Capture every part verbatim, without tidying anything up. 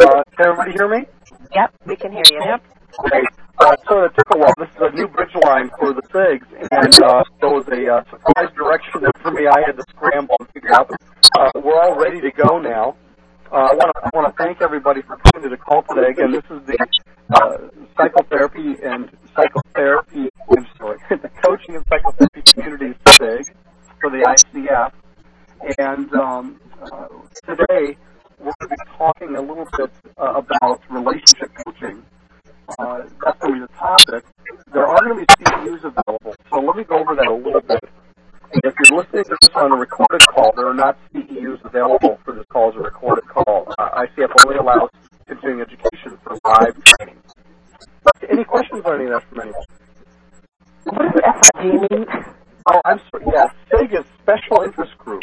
Uh, can everybody hear me? Yep, we can hear you. Yep. Great. Uh, so it took a while. This is a new bridge line for the SIGs, and uh, there was a uh, surprise direction that for me I had to scramble and figure out. Uh, we're all ready to go now. Uh, I want to I want to thank everybody for coming to the call today. Again, this is the uh, psychotherapy and psychotherapy. I'm sorry, the coaching and psychotherapy communities SIG for the I C F, and um, uh, today we're going to be talking a little bit uh, about relationship coaching. Uh, that's going to be the topic. There are going to be C E Us available, so let me go over that a little bit. If you're listening to this on a recorded call, there are not C E Us available for this call as a recorded call. Uh, I C F only allows continuing education for live training. Any questions on any of that from anyone? What is F I G mean? Oh, I'm sorry. Yeah, SIG is Special Interest Group.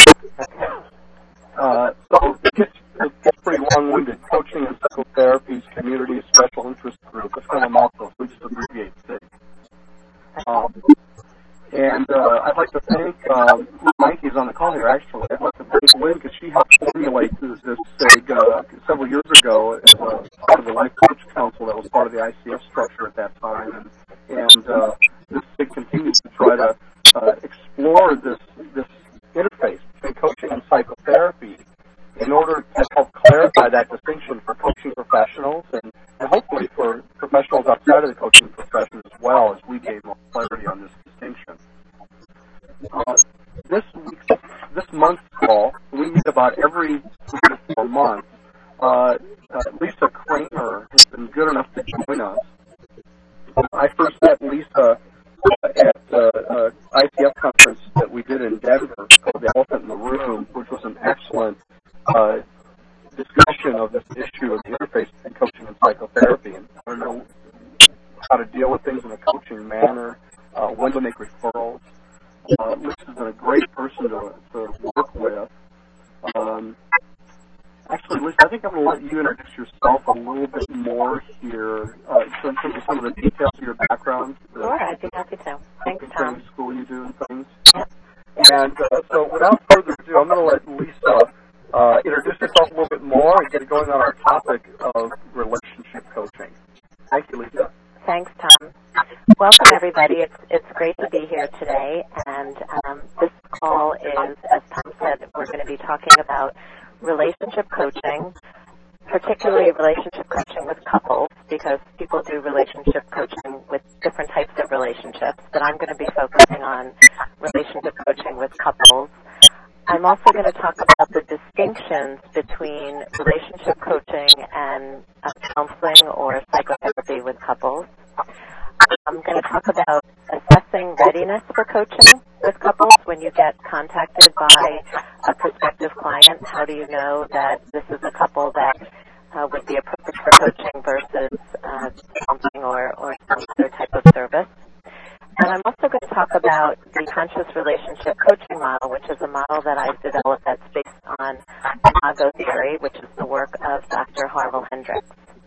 Uh, so it gets, it gets pretty long-winded. Coaching and Psychotherapy Community Special Interest Group. That's kind of a mouthful. We just abbreviate SIG. Um, and uh, I'd like to thank um, Mike. He's on the call here, actually. I'd like to thank Lynn because she helped formulate this, this SIG uh, several years ago as uh, part of the Life Coach Council that was part of the I C F structure at that time. And, and uh, this SIG continues to try to uh, explore this this interface between coaching and psychotherapy in order to help clarify that distinction for coaching professionals and, and hopefully for professionals outside of the coaching profession as well as we gain more clarity on this distinction. Uh, this week's, this month's call, we meet about every three to four months. Uh, uh, Lisa Kramer has been good enough to join us. I first met Lisa at the uh, uh, I C F conference that we did in Denver called The Elephant in the Room, which was an excellent uh, discussion of this issue of the interface between coaching and psychotherapy and how to know how to deal with things in a coaching manner, uh, when to make referrals. Uh, Lisa's been a great person to, to work with. Um, Actually, Lisa, I think I'm going to let you introduce yourself a little bit more here, uh, in terms of some of the details of your background. Sure, I'd be happy to. Thanks, Tom. The school you do and things. Yep. And uh, so without further ado, I'm going to let Lisa uh, introduce herself a little bit more and get going on our topic of relationship coaching. Thank you, Lisa. Thanks, Tom. Welcome, everybody. It's it's great to be here today. And um, this call is, as Tom said, we're going to be talking about relationship coaching, particularly relationship coaching with couples, because people do relationship coaching with different types of relationships, but I'm going to be focusing on relationship coaching with couples. I'm also going to talk about the distinctions between relationship coaching and uh, counseling or psychotherapy with couples. I'm going to talk about assessing readiness for coaching with couples when you get contacted by a prospective client. How do you know that this is a couple that uh, would be appropriate for coaching versus uh, counseling or, or some other type of service? And I'm also going to talk about the conscious relationship coaching model, which is a model that I've developed that's based on Imago theory, which is the work of Doctor Harville Hendrix.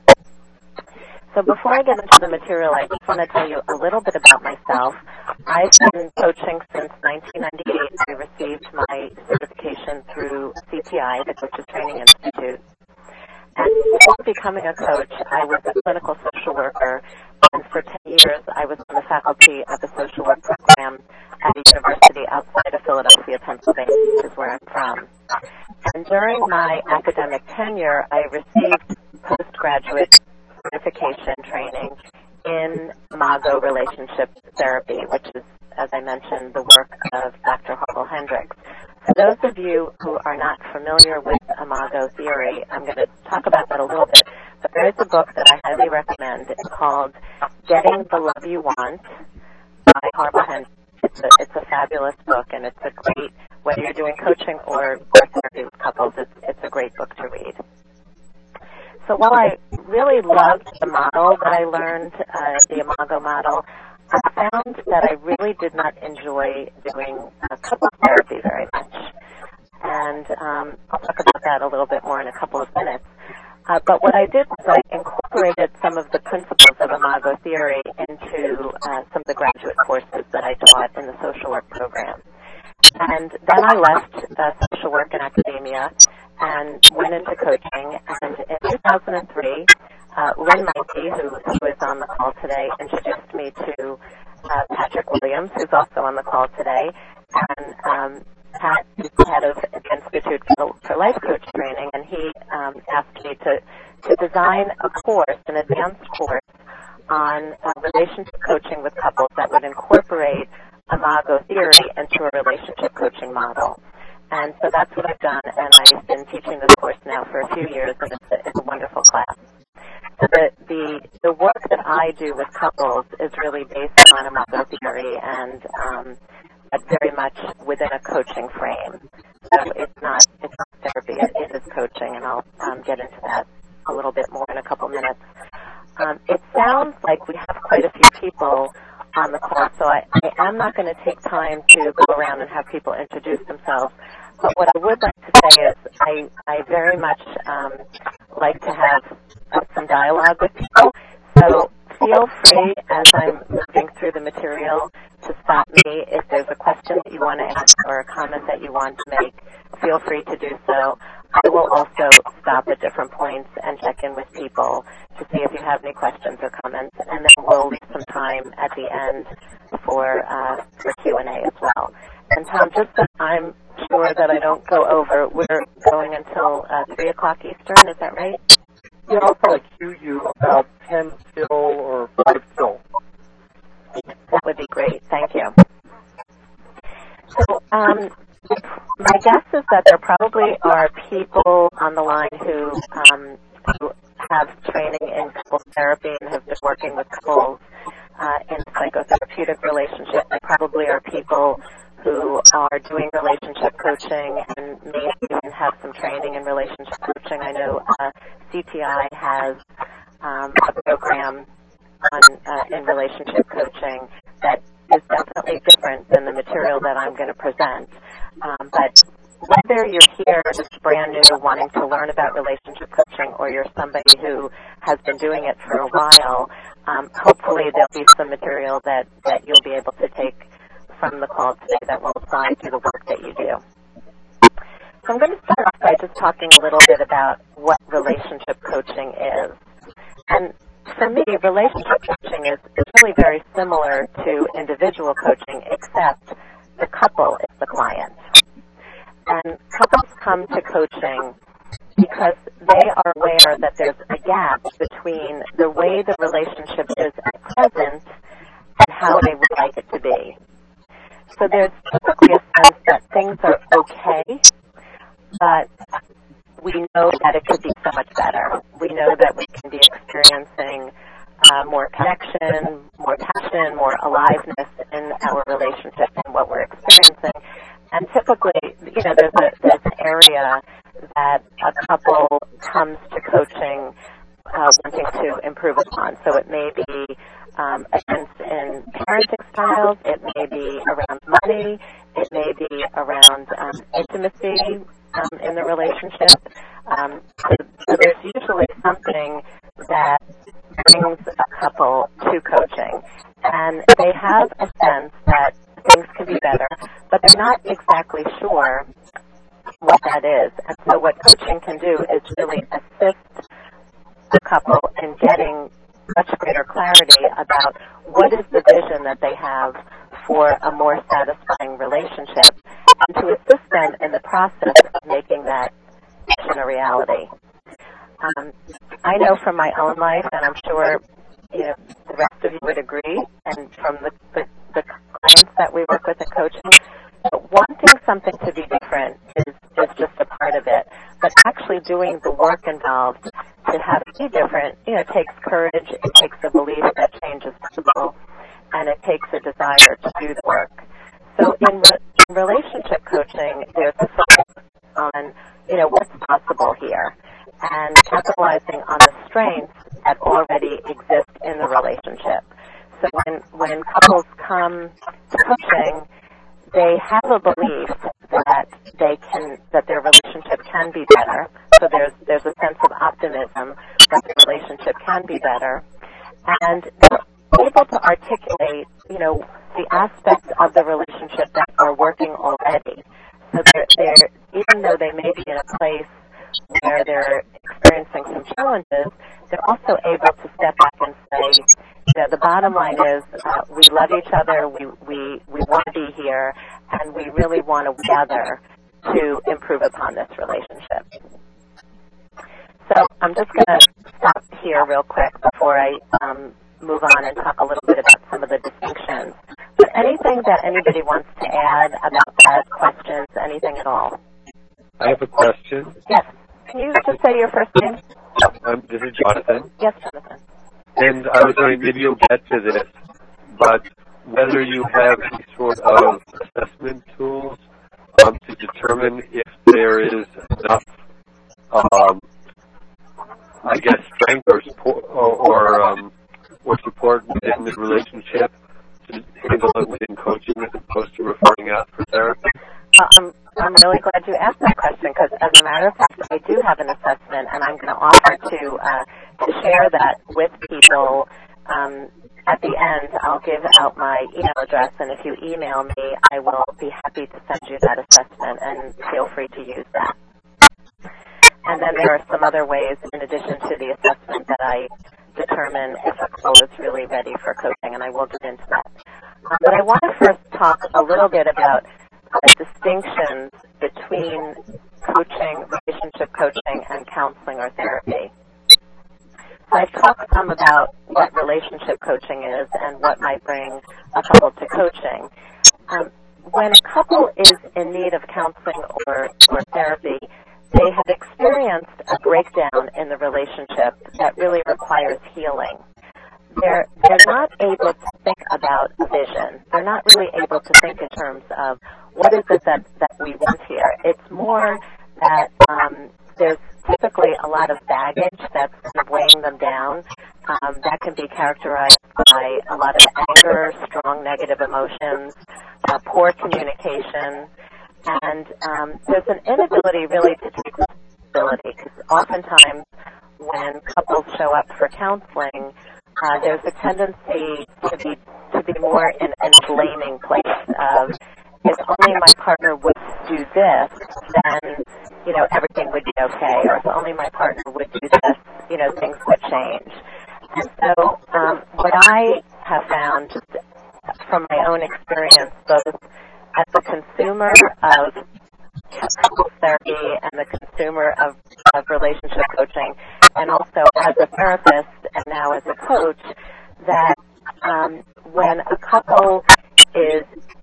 So before I get into the material, I just want to tell you a little bit about myself. I've been coaching since nineteen ninety-eight. I received my certification through C T I, the Coaches Training Institute. And before becoming a coach, I was a clinical social worker, and for ten years I was on the faculty of the social work program at a university outside of Philadelphia, Pennsylvania, which is where I'm from. And during my academic tenure, I received postgraduate certification training in Imago relationship therapy, which is, as I mentioned, the work of Doctor Harville Hendrix. For those of you who are not familiar with Imago theory, I'm going to talk about that a little bit, but there is a book that I highly recommend. It's called Getting the Love You Want by Harville Hendrix. It's a, it's a fabulous book, and it's a great, whether you're doing coaching or, or therapy with couples, it's, it's a great book to read. So while I really loved the model that I learned, uh, the Imago model, I found that I really did not enjoy doing uh, couple therapy very much. And um, I'll talk about that a little bit more in a couple of minutes. Uh, but what I did was I incorporated some of the principles of Imago theory into uh, some of the graduate courses that I taught in the social work program. And then I left uh, social work and academia and went into coaching. And in two thousand three, uh, Lynn Meinke, who, who is on the call today, introduced me to uh, Patrick Williams, who's also on the call today. And um, Pat is head of the Institute for, for Life Coach Training, and he um, asked me to, to design a course, an advanced course, on uh, relationship coaching with couples that would incorporate Imago theory into a relationship coaching model. And so that's what I've done, and I've been teaching this course now for a few years, and it's a, it's a wonderful class. So the, the, the work that I do with couples is really based on Imago theory and um, very much within a coaching frame. So it's not, it's not therapy, it, it is coaching, and I'll um, get into that a little bit more in a couple minutes. Um, it sounds like we have quite a few people on the call, so I, I am not going to take time to go around and have people introduce themselves. But what I would like to say is I, I very much um, like to have uh, some dialogue with people. So feel free, as I'm moving through the material, to stop me. If there's a question that you want to ask or a comment that you want to make, feel free to do so. I will also stop at different points and check in with people to see if you have any questions or comments, and then we'll leave some time at the end for, uh, for Q and A as well. And Tom, just so I'm sure that I don't go over, we're going until uh, three o'clock Eastern, is that right? Yeah, I'll probably cue you about ten till or five till. That would be great. Thank you. So um, my guess is that there probably are people on the line who, um, who have training in couples therapy and have been working with couples uh, in psychotherapeutic relationships. There probably are people who are doing relationship coaching and maybe even have some training in relationship coaching. I know uh, C T I has um, a program on, uh, in relationship coaching that is definitely different than the material that I'm going to present. Um, but whether you're here just brand new wanting to learn about relationship coaching or you're somebody who has been doing it for a while, um, hopefully there'll be some material that, that you'll be able to take from the call today that will apply to the work that you do. So I'm going to start off by just talking a little bit about what relationship coaching is. And for me, relationship coaching is, is really very similar to individual coaching, except the couple is the client. And couples come to coaching because they are aware that there's a gap between the way the relationship is at present and how they would like it to be. So there's typically a sense that things are okay, but we know that it could be so much better. We know that we can be experiencing uh, more connection, more passion, more aliveness in our relationship and what we're experiencing. And typically, you know, there's, a, there's an area that a couple comes to coaching uh, wanting to improve upon. So it may be um, a sense in parenting styles, it may be around money, it may be around um, intimacy um, in the relationship. Um, so, so there's usually something that brings a couple to coaching. And they have a sense that things can be better, but they're not exactly sure what that is. And so what coaching can do is really assist the couple in getting much greater clarity about what is the vision that they have for a more satisfying relationship, and to assist them in the process of making that vision a reality. Um, I know from my own life, and I'm sure you know the rest of you would agree, and from the, the, the clients that we work with in coaching, that wanting something to be different is, is just a part of it. But actually doing the work involved to have it be different, you know, it takes courage, it takes a belief that change is possible, and it takes a desire to do the work. So in, re- in relationship coaching, there's a focus on, you know, what's possible here, and capitalizing on the strengths that already exist in the relationship. So when, when couples come to coaching, they have a belief that they can, that their relationship can be better. So there's there's a sense of optimism that the relationship can be better, and they're able to articulate, you know, the aspects of the relationship that are working already. So they're, they're even though they may be in a place where they're experiencing some challenges, they're also able to step back and say, you know, the bottom line is uh, we love each other, we, we, we want to be here, and we really want to gather to improve upon this relationship. So I'm just going to stop here real quick before I um, move on and talk a little bit about some of the distinctions. But anything that anybody wants to add about that, questions, anything at all? I have a question. Yes. Can you just say your first name? Um, this is Jonathan. Yes, Jonathan. And I was wondering, maybe you'll get to this, but whether you have any sort of assessment tools um, to determine if there is enough, um, I guess, strength or support or, or, um, or support within the relationship to handle it within coaching as opposed to referring out for therapy? Uh, I'm, I'm really glad you asked that question because, as a matter of fact, I do have an assessment, and I'm going to offer to uh, to share that with people. Um, at the end, I'll give out my email address, and if you email me, I will be happy to send you that assessment, and feel free to use that. And then there are some other ways, in addition to the assessment, that I determine if a couple is really ready for coaching, and I will get into that. Um, but I want to first talk a little bit about the distinctions between coaching, relationship coaching, and counseling or therapy. So I've talked some about what relationship coaching is and what might bring a couple to coaching. Um, when a couple is in need of counseling or, or therapy, they have experienced a breakdown in the relationship that really requires healing. They're, they're not able to think about a vision. They're not really able to think in terms of what is it that, that we want here. It's more that um, there's typically a lot of baggage that's kind of weighing them down. Um, that can be characterized by a lot of anger, strong negative emotions, uh, poor communication, and um, there's an inability really to take responsibility because oftentimes when couples show up for counseling, uh, there's a tendency to be to be more in a blaming place of if only my partner would do this, then you know everything would be okay, or if only my partner would do this, you know things would change. And so um, what I have found just from my own experience, both as a consumer of couples therapy and the consumer of, of relationship coaching, and also as a therapist and now as a coach, that um, when a couple is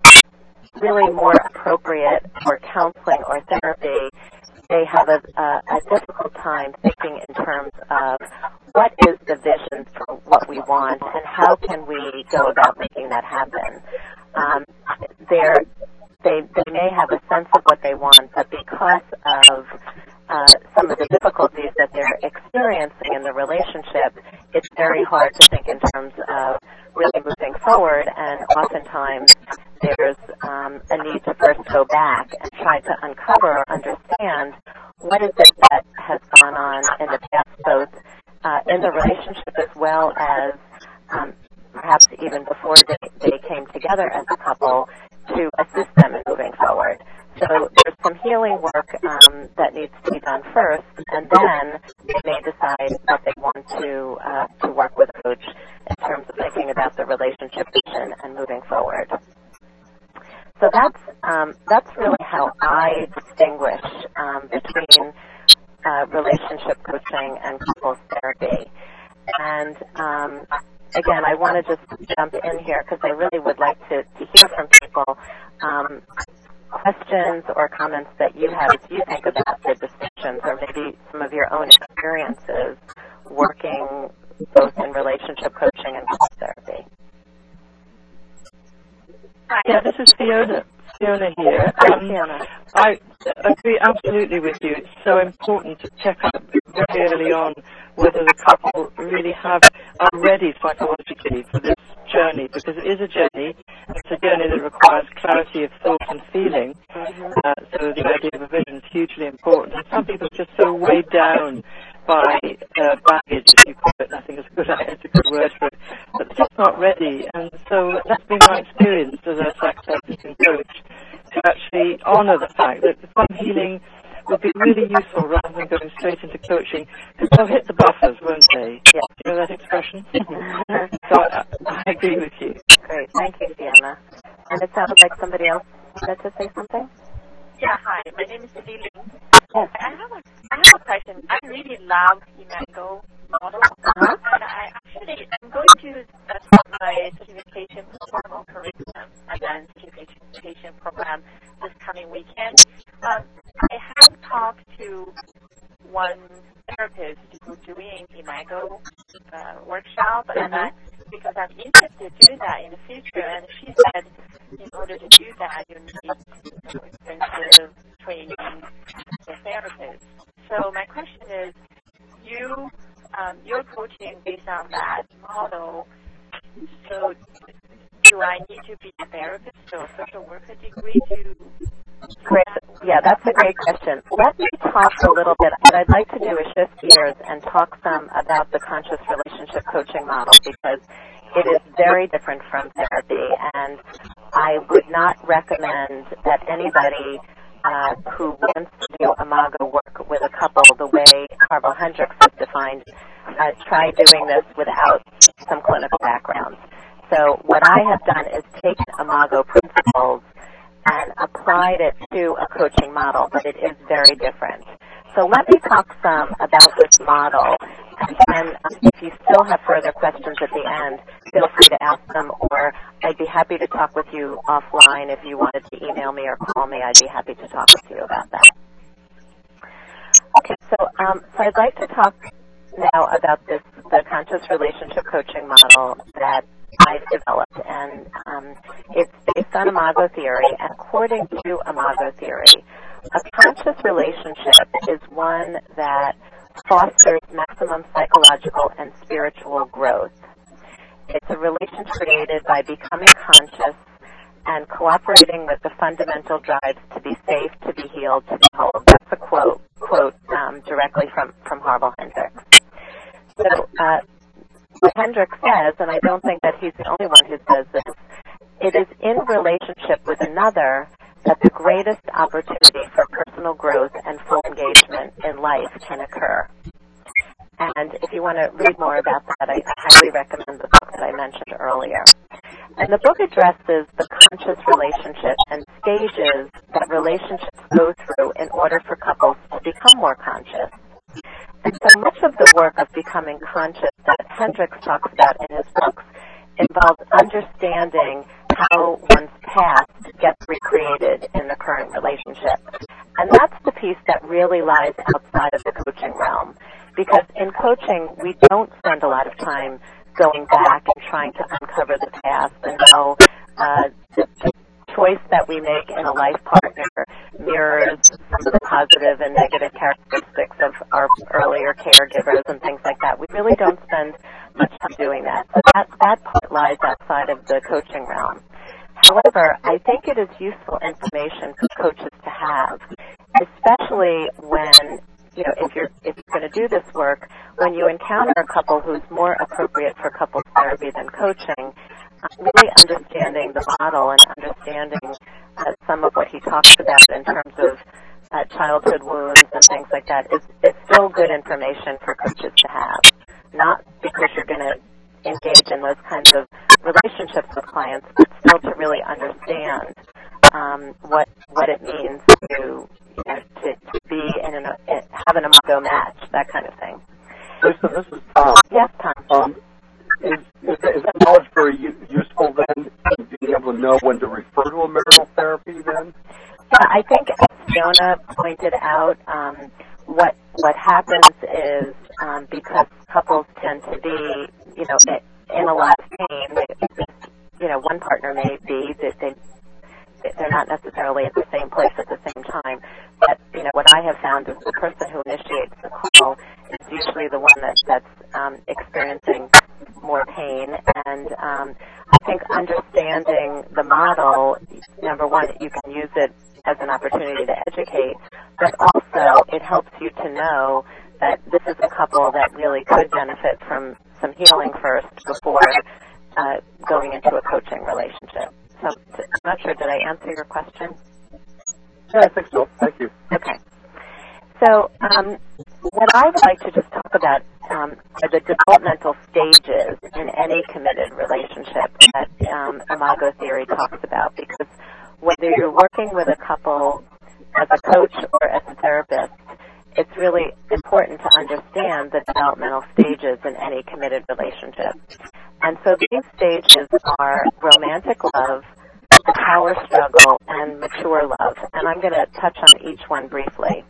really more appropriate for counseling or therapy, they have a, a, a difficult time thinking in terms of what is the vision for what we want and how can we go about making that happen. Um, they're, they, they may have a sense of what they want, but because of uh, some of the difficulties that they're experiencing in the relationship, it's very hard to think in terms of really moving forward, and oftentimes there's um, a need to first go back and try to uncover or understand what is it that has gone on in the past, both uh, in the relationship as well as um, perhaps even before they, they came together as a couple, to assist them in moving forward. So there's some healing work um, that needs to be done first, and then they may decide that they want to uh, to work with a coach in terms of thinking about the relationship vision and moving forward. So that's um, that's really how I distinguish um, between uh, relationship coaching and couples therapy. And um, again, I want to just jump in here because I really would like to, to hear from people um, questions or comments that you have as you think about the distinctions, or maybe some of your own experiences working both in relationship coaching and couples therapy. Yeah, this is Fiona. Fiona here. Hi, Um, Fiona. I agree absolutely with you. It's so important to check up very early on whether the couple really have are ready psychologically for this journey, because it is a journey. It's a journey that requires clarity of thought and feeling. Mm-hmm. Uh, so the idea of a vision is hugely important. And some people are just so weighed down by uh, baggage, if you call it. I think it's a good, it's a good word for it. But they're just not ready. And so that's been my experience as a psychotherapist and coach, to actually honour the fact that some healing would be really useful rather than going straight into coaching, because they'll hit the buffers, won't they? Yeah. Do you know that expression? So I, I agree with you. Great. Thank you, Fiona. And it sounded like somebody else wanted to say something? Yeah, hi. My name is Celine. Yes. I have a, I have a question. I really love Imago model. Uh-huh. And I actually, I'm going to uh, start my certification program curriculum and then certification program this coming weekend. Um, I have talked to one therapist who's doing Imago uh, workshop, and I, because I'm interested to do that in the future, and she said in order to do that, you need you know, extensive training for therapists. So my question is, you, um, you're coaching based on that model, so do I need to be a therapist or social worker degree to... Great. Yeah, that's a great question. Let me talk a little bit. What I'd like to do is shift gears and talk some about the conscious relationship coaching model, because it is very different from therapy, and I would not recommend that anybody uh, who wants to do Imago work with a couple the way Harville Hendrix has defined, uh, try doing this without some clinical background. So what I have done is taken Imago principles and applied it to a coaching model, but it is very different. So let me talk some about this model, and then um, if you still have further questions at the end, feel free to ask them, or I'd be happy to talk with you offline. If you wanted to email me or call me, I'd be happy to talk with you about that. Okay, so, um, so I'd like to talk now about this, the conscious relationship coaching model that I've developed, and um, it's based on Imago theory. And according to Imago theory, a conscious relationship is one that fosters maximum psychological and spiritual growth. It's a relationship created by becoming conscious and cooperating with the fundamental drives to be safe, to be healed, to be whole. That's a quote, quote um, directly from, from Harville Hendrix. So, uh, what Hendrix says, and I don't think that he's the only one who says this, it is in relationship with another that the greatest opportunity for personal growth and full engagement in life can occur. And if you want to read more about that, I highly recommend the book that I mentioned earlier. And the book addresses the conscious relationship and stages that relationships go through in order for couples to become more conscious. And so much of the work of becoming conscious that Hendrix talks about in his books involves understanding how one's past gets recreated in the current relationship. And that's the piece that really lies outside of the coaching realm. Because in coaching, we don't spend a lot of time going back and trying to uncover the past and how uh, the choice that we make in a life partner mirrors some of the positive and negative characteristics of our earlier caregivers and things like that. We really don't spend much time doing that. So that, that part lies outside of the coaching realm. However, I think it is useful information for coaches to have, especially when, you know, if you're if you're going to do this work, when you encounter a couple who's more appropriate for couples therapy than coaching, really understanding the model and understanding uh, some of what he talks about in terms of uh, childhood wounds and things like that is, is still good information for coaches to have. Not because you're going to engage in those kinds of relationships with clients, but still to really understand um, what what it means to, you know, to, to be in an, have an Imago match, that kind of thing. Lisa, this is Tom. Yes, Tom. Um, is, is, is that knowledge very u- useful then, being able to know when to refer to a marital therapy then? Yeah, I think as Fiona pointed out, um, what what happens is um, because couples tend to be, you know, in a lot of pain, they, you know, one partner may be that they they're not necessarily at the same place at the same time. But, you know, what I have found is the person who initiates the call is usually the one that, that's um, experiencing more pain. And um, I think understanding the model, number one, you can use it as an opportunity to educate, but also it helps you to know that this is a couple that really could benefit from some healing first before uh, going into a coaching relationship. So I'm not sure, did I answer your question? Yeah, I think so. Thank you. Okay. So um, what I would like to just talk about um, are the developmental stages in any committed relationship that um, Imago Theory talks about, because whether you're working with a couple as a coach or as a therapist, it's really important to understand the developmental stages in any committed relationship. And so these stages are romantic love, the power struggle, and mature love. And I'm going to touch on each one briefly.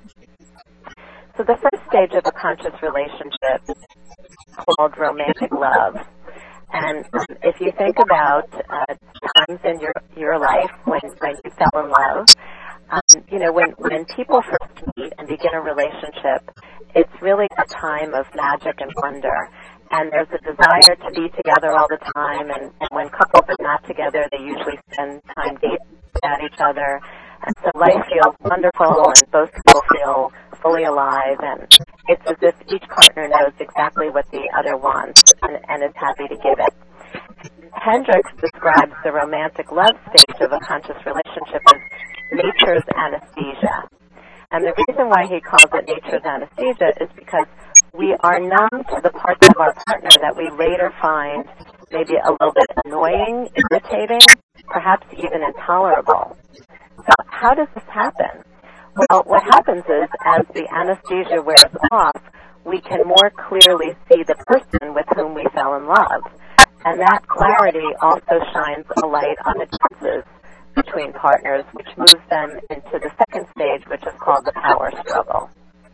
So the first stage of a conscious relationship is called romantic love. And um, if you think about uh, times in your, your life when, when you fell in love, um, you know, when, when people first meet and begin a relationship, it's really a time of magic and wonder. And there's a desire to be together all the time. And, and when couples are not together, they usually spend time dating at each other. And so life feels wonderful, and both people feel fully alive, and it's as if each partner knows exactly what the other wants and, and is happy to give it. Hendricks describes the romantic love stage of a conscious relationship as nature's anesthesia. And the reason why he calls it nature's anesthesia is because we are numb to the parts of our partner that we later find maybe a little bit annoying, irritating, perhaps even intolerable. So how does this happen? Well, what happens is, as the anesthesia wears off, we can more clearly see the person with whom we fell in love. And that clarity also shines a light on the differences between partners, which moves them into the second stage, which is called the power struggle.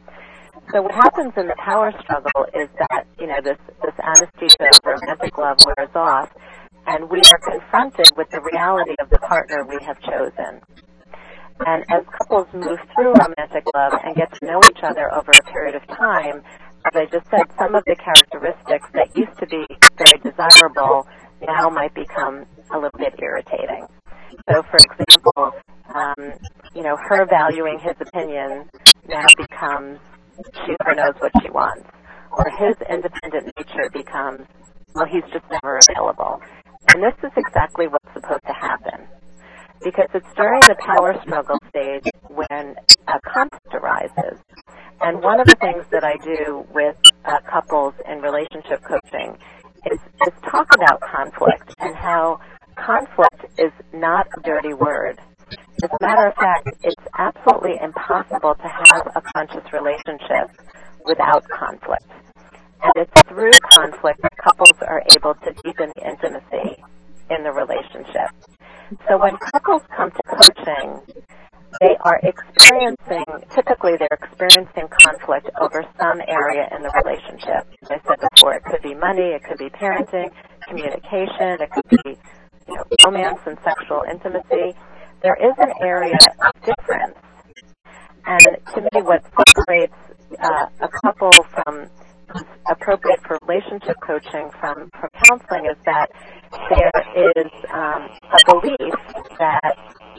So what happens in the power struggle is that, you know, this, this anesthesia of romantic love wears off, and we are confronted with the reality of the partner we have chosen. And as couples move through romantic love and get to know each other over a period of time, as I just said, some of the characteristics that used to be very desirable now might become a little bit irritating. So, for example, um, you know, her valuing his opinion now becomes she never knows what she wants. Or his independent nature becomes, well, he's just never available. And this is exactly what's supposed to happen. Because it's during the power struggle stage when a conflict arises. And one of the things that I do with uh, couples in relationship coaching is, is talk about conflict and how conflict is not a dirty word. As a matter of fact, it's absolutely impossible to have a conscious relationship without conflict. And it's through conflict that couples are able to deepen the intimacy in the relationship. So when couples come to coaching, they are experiencing, typically they're experiencing conflict over some area in the relationship. As I said before, it could be money, it could be parenting, communication, it could be, you know, romance and sexual intimacy. There is an area of difference. And to me, what separates uh, a couple from appropriate for relationship coaching from, from counseling is that there is um, a belief that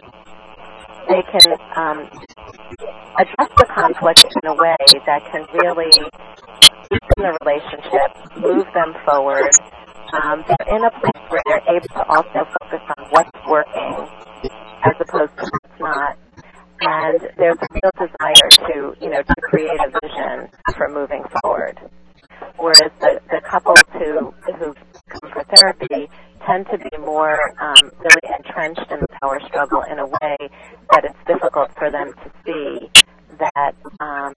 they can um, address the conflict in a way that can really deepen the relationship, move them forward. Um, they're in a place where they're able to also focus on what's working as opposed to what's not. And there's a real desire to, you know, to create a vision for moving forward. Whereas the, the couples who, who come for therapy tend to be more um, really entrenched in the power struggle in a way that it's difficult for them to see that, um,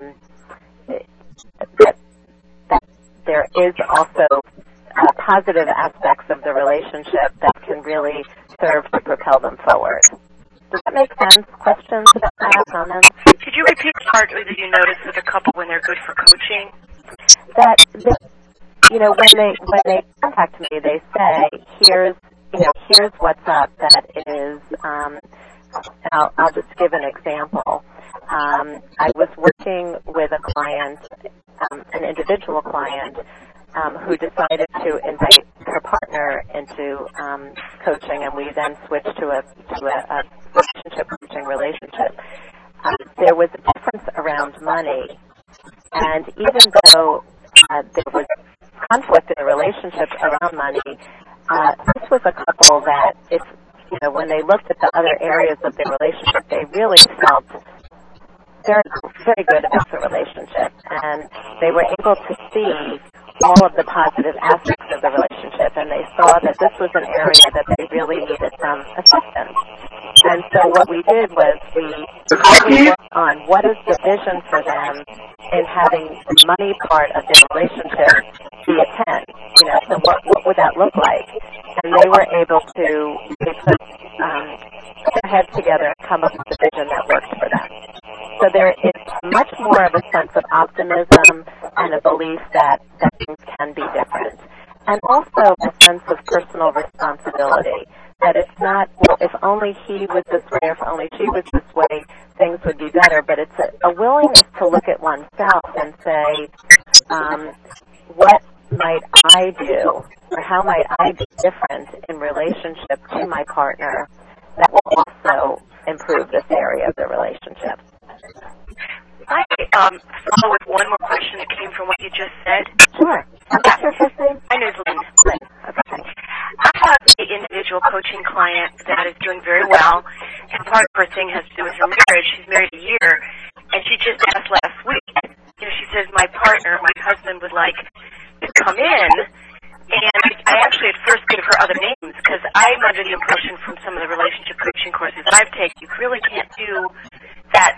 that, that there is also uh, positive aspects of the relationship that can really serve to propel them forward. Does that make sense? Questions about that? Comments? Could you repeat the part that you noticed with a couple when they're good for coaching? That, that you know, when they when they contact me, they say, "Here's, you know, here's what's up." That is, um, I'll, I'll just give an example. Um, I was working with a client, um, an individual client, um, who decided to invite her partner into um, coaching, and we then switched to a to a, a relationship coaching relationship. Um, there was a difference around money, and even though uh, there was conflict in the relationship around money, uh, this was a couple that, if you know, when they looked at the other areas of their relationship, they really felt very, very good about the relationship, and they were able to see all of the positive aspects of the relationship, and they saw that this was an area that they really needed some assistance. And so what we did was we really worked on what is the vision for them in having the money part of their relationship be a ten. You know, so what, what would that look like? And they were able to they put um, their heads together and come up with a vision that worked for them. So there is much more of a sense of optimism and a belief that, that things can be different. And also a sense of personal responsibility, that it's not, well, if only he was this way or if only she was this way, things would be better. But it's a, a willingness to look at oneself and say, um, what might I do, or how might I be different in relationship to my partner that will also improve this area of the relationship. I um, follow with one more question that came from what you just said. Sure. What's your first name? My name is Lynn. Lynn. Okay. I have an individual coaching client that is doing very well, and part of her thing has to do with her marriage. She's married a year, and she just asked last week, you know, she says, my partner, my husband, would like to come in, and I actually at first gave her other names, because I'm under the impression from some of the relationship coaching courses I've taken, you really can't do that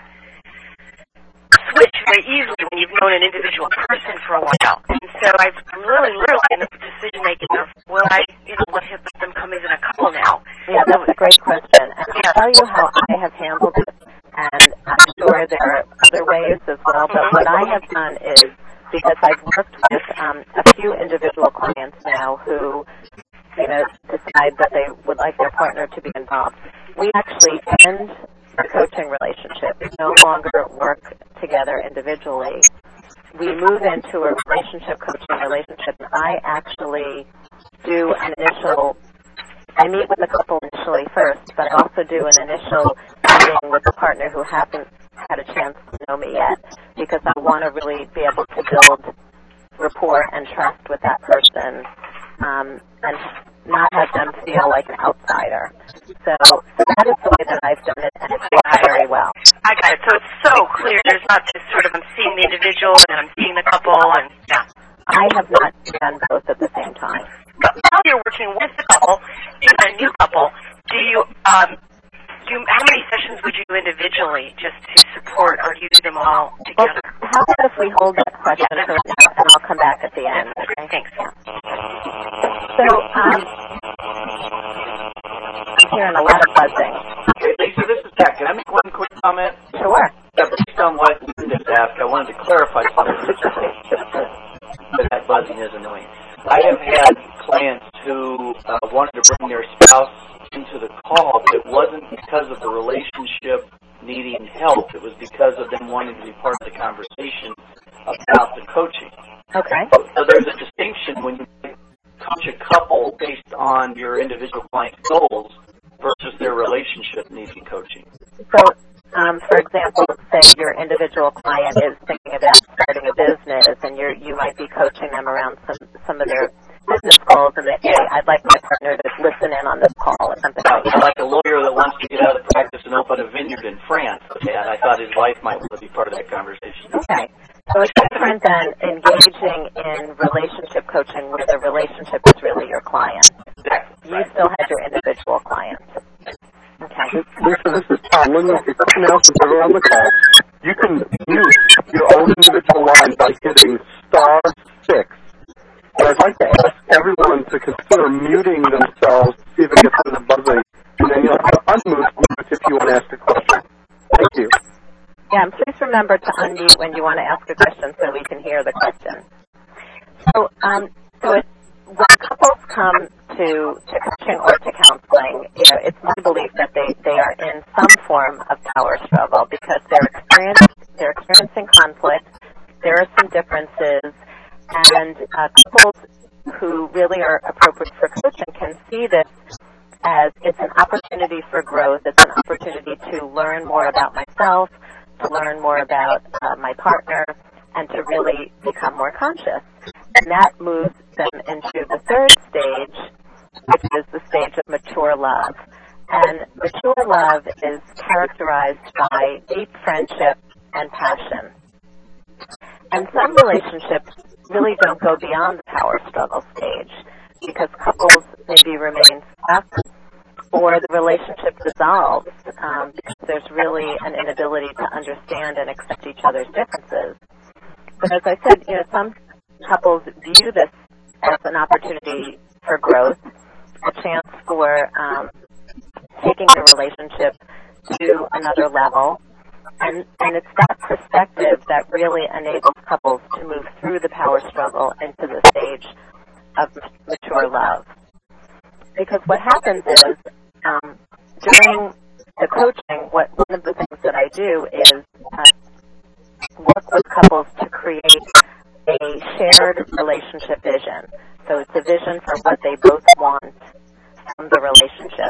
switch very easily when you've known an individual person for a while. And so I've, I'm really, really in the decision-making of, will I, you know, let them come in as a couple now? Yeah, that was a great question. And I'll tell you how I have handled it, and I'm sure there are other ways as well, but what I have done is, because I've worked with um, a few individual clients now who, you know, decide that they would like their partner to be involved, we actually end the coaching relationship. We no longer work together individually. We move into a relationship coaching relationship, and I actually do an initial, I meet with the couple initially first, but I also do an initial meeting with the partner who hasn't had a chance to know me yet, because I want to really be able to build rapport and trust with that person, um, and not have them feel like an outsider. So, so that is the way that I've done it, and it's worked very well. I got it. So it's so clear. There's not this sort of, I'm seeing the individual and I'm seeing the couple, and yeah. I have not done both at the same time. But while you're working with the couple, even a new couple, do you, um, do you, how many sessions would you do individually just to support, or do you do them all together? Well, how about if we hold that question for right now, and I'll come back at the end. Okay, thanks. Yeah. So, um, I'm hearing a lot of buzzing. Okay, Lisa, this is Jack. Can I make one quick comment? Sure. Yeah, based on what Linda asked, I wanted to clarify something. But that buzzing is annoying. I have had clients who uh, wanted to bring their spouse into the call, but it wasn't because of the relationship needing help. It was because of them wanting to be part of the conversation about the coaching. Okay. So there's a distinction when you coach a couple based on your individual client's goals versus their relationship needing coaching. So, um, for example, say your individual client is thinking about starting a business, and you you might be coaching them around some some of their business goals, and they, hey, I'd like my partner to listen in on this call or something like that. Like a lawyer that wants to get out of practice and open a vineyard in France, and I thought his wife might want to be part of that conversation. Okay. So it's different than engaging in relationship coaching where the relationship is really your client. Exactly. You still have your individual client. Okay. Lisa, this is Tom. When there's something else that's ever on the call, you can mute your own individual line by hitting star six. And I'd like to ask everyone to consider muting themselves, see if it gets rid of the buzzing, and then you'll have to unmute if you want to ask a question. Thank you. Yeah, and please remember to unmute when you want to ask a question so we can hear the question. So, um, so it, when couples come to, to coaching or to counseling, you know, it's my belief that they, they are in some form of power struggle because they're experiencing, they're experiencing conflict, there are some differences, and uh, couples who really are appropriate for coaching can see this as it's an opportunity for growth, it's an opportunity to learn more about myself, to learn more about uh, my partner, and to really become more conscious. And that moves them into the third stage, which is the stage of mature love. And mature love is characterized by deep friendship and passion. And some relationships really don't go beyond the power struggle stage because couples maybe remain stuck or the relationship dissolves um, because there's really an inability to understand and accept each other's differences. But as I said, you know, some couples view this as an opportunity for growth, a chance for um, taking the relationship to another level. And, and it's that perspective that really enables couples to move through the power struggle into the stage of mature love. Because what happens is, um, during the coaching, what one of the things that I do is uh, work with couples to create a shared relationship vision. So it's a vision for what they both want from the relationship.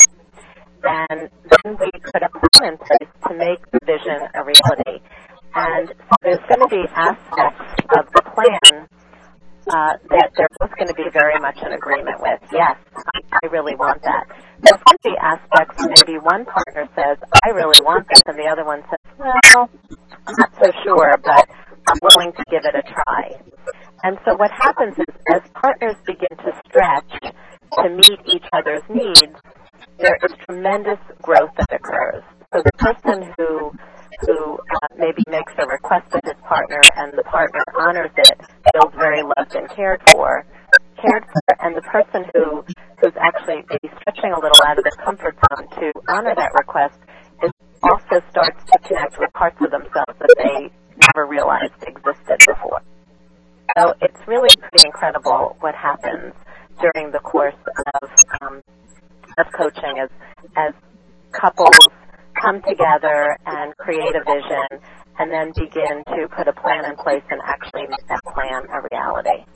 And then we put a plan in place to make the vision a reality. And so there's going to be aspects of the plan uh, that they're both going to be very much in agreement with. Yes, I really want that. There's going to be aspects, maybe one partner says, I really want this, and the other one says, well, I'm not so sure, but I'm willing to give it a try. And so what happens is, as partners begin to stretch to meet each other's needs, there is tremendous growth that occurs. So the person who who uh, maybe makes a request of his partner and the partner honors it, feels very loved and cared for, cared for, and the person who who's actually maybe stretching a little out of their comfort zone to honor that request is also starts to connect with parts of themselves that they never realized existed before. So it's really pretty incredible what happens during the course of um, of coaching as as couples come together and create a vision and then begin to put a plan in place and actually make that plan a reality.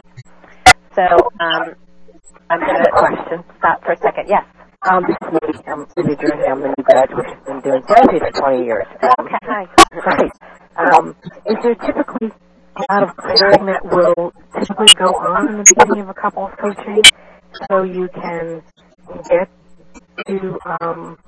So um, I'm going to question. Stop for a second. Yes. Um, this is Libby. I'm Libby Jersey. I'm the new graduate. I've been doing therapy for twenty years. Um, okay. Hi. Right. Um, is there typically a lot of clearing that will typically go on in the beginning of a couple's coaching so you can get to um,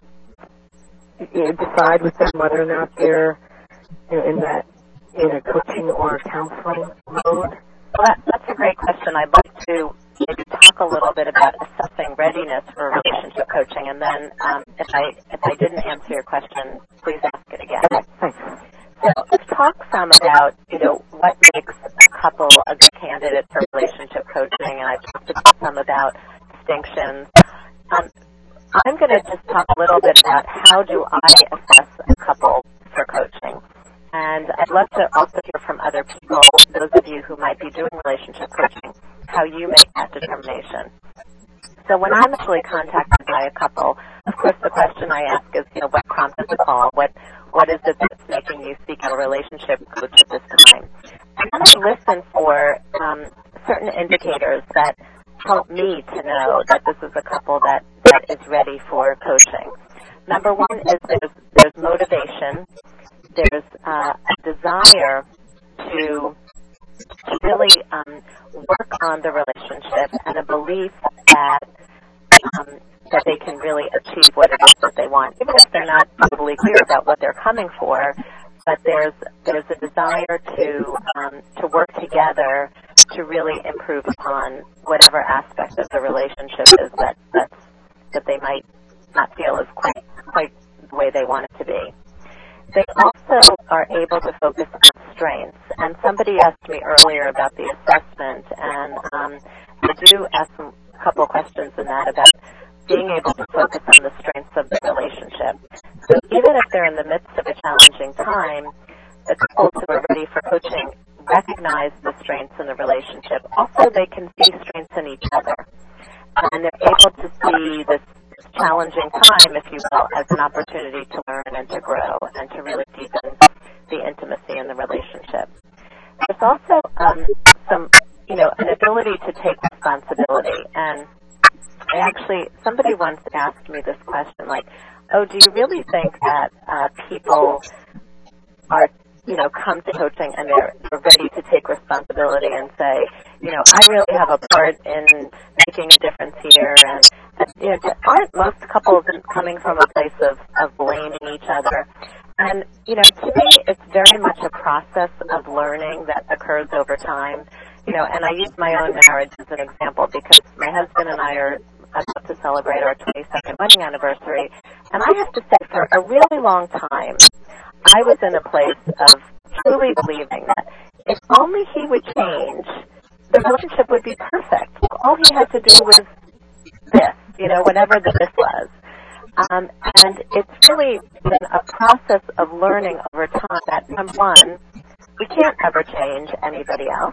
you know, decide with them whether or not they're you know, in that in a coaching or counseling mode? Well, that, that's a great question. I'd like to maybe talk a little bit about assessing readiness for relationship coaching, and then um, if I if I didn't answer your question, please ask it again. Thanks. So let's talk some about you know what makes a couple a good candidate for relationship coaching, and I've talked about some about distinctions. Um, I'm going to just talk a little bit about how do I assess a couple for coaching. And I'd love to also hear from other people, those of you who might be doing relationship coaching, how you make that determination. So when I'm actually contacted by a couple, of course the question I ask is, you know, what prompted the call? What What is it that's making you seek out a relationship coach at this time? And then I listen for um, certain indicators that help me to know that this is a couple that, that is ready for coaching. Number one is there's, there's motivation. There's uh, a desire to, to really um, work on the relationship and a belief that um, that they can really achieve what it is that they want, even if they're not totally clear about what they're coming for. But there's there's a desire to um, to work together to really improve upon whatever aspect of the relationship is that that's, that they might not feel is quite quite the way they want it to be. They also are able to focus on strengths. And somebody asked me earlier about the assessment, and um, I do ask some, a couple of questions in that about being able to focus on the strengths of the relationship. So even if they're in the midst of a challenging time, the couples who are ready for coaching recognize the strengths in the relationship. Also, they can see strengths in each other. And they're able to see this challenging time, if you will, as an opportunity to learn and to grow and to really deepen the intimacy in the relationship. There's also um, some, you know, an ability to take responsibility. And I actually, somebody once asked me this question, like, oh, do you really think that uh, people are, you know, come to coaching and they're, they're ready to take responsibility and say, you know, I really have a part in making a difference here, and, and you know, aren't most couples coming from a place of, of blaming each other? And, you know, to me, it's very much a process of learning that occurs over time. You know, and I use my own marriage as an example because my husband and I are about to celebrate our twenty-second wedding anniversary. And I have to say, for a really long time, I was in a place of truly believing that if only he would change, the relationship would be perfect. All he had to do was this, you know, whatever the this was. Um, and it's really been a process of learning over time that, number one, we can't ever change anybody else.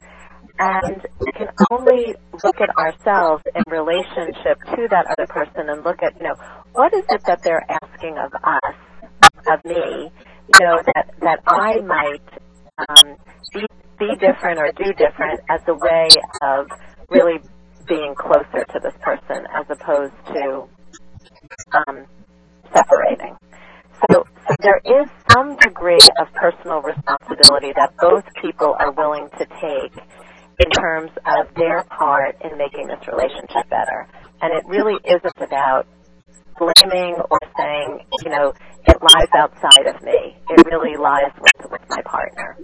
And we can only look at ourselves in relationship to that other person and look at, you know, what is it that they're asking of us, of me, you know, that, that I might um, be, be different or do different as a way of really being closer to this person as opposed to um, separating. So, so there is some degree of personal responsibility that both people are willing to take in terms of their part in making this relationship better. And it really isn't about blaming or saying, you know, it lies outside of me. It really lies with, with my partner.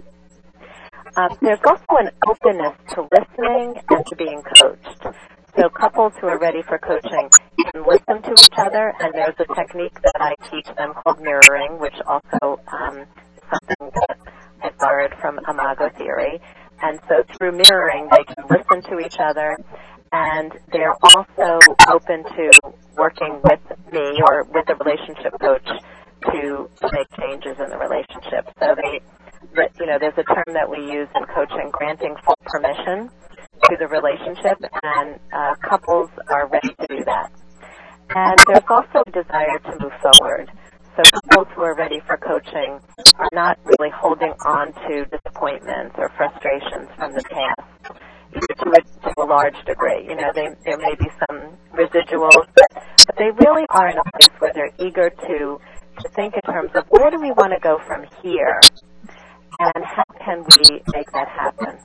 Um, there's also an openness to listening and to being coached. So couples who are ready for coaching can listen to each other, and there's a technique that I teach them called mirroring, which also um, is something that I borrowed from Imago theory. And so through mirroring, they can listen to each other, and they're also open to working with me or with a relationship coach to make changes in the relationship. So they, you know, there's a term that we use in coaching, granting full permission to the relationship, and uh, couples are ready to do that. And there's also a desire to move forward. So couples who are ready for coaching are not really holding on to disappointments or frustrations from the past, to a, to a large degree. You know, they, there may be some residuals, but they really are in a place where they're eager to, to think in terms of where do we want to go from here, and how can we make that happen.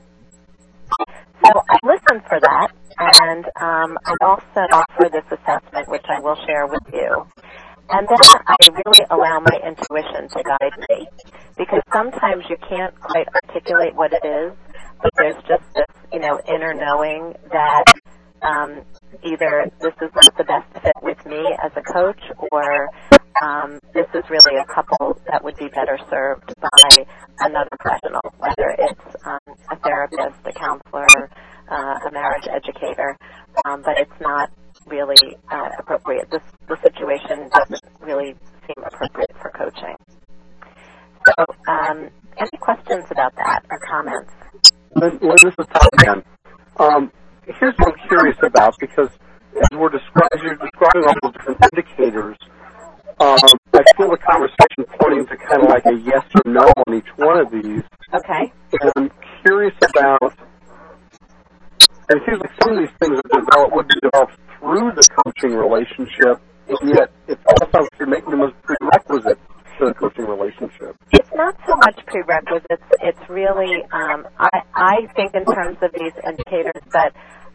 So I listen for that, and um, I also offer this assessment, which I will share with you. And then I really allow my intuition to guide me, because sometimes you can't quite articulate what it is, but there's just this, you know, inner knowing that um, either this is not the best fit with me as a coach, or um, this is really a couple that would be better served by another professional, whether it's um, a therapist, a counselor, uh, a marriage educator, um, but it's not really uh, appropriate. This the situation doesn't really seem appropriate for coaching. So, um, any questions about that or comments? Lynn, this is Tom again. Um, here's what I'm curious about, because as we're describing, you're describing all those different indicators, um, I feel the conversation pointing to kind of like a yes or no on each one of these. Okay. And I'm curious about, and it seems like some of these things are developed, would be developed through the coaching relationship, and yet it all sounds like you're making them as prerequisites to the coaching relationship. It's not so much prerequisites. It's really, um, I, I think in terms of these indicators, but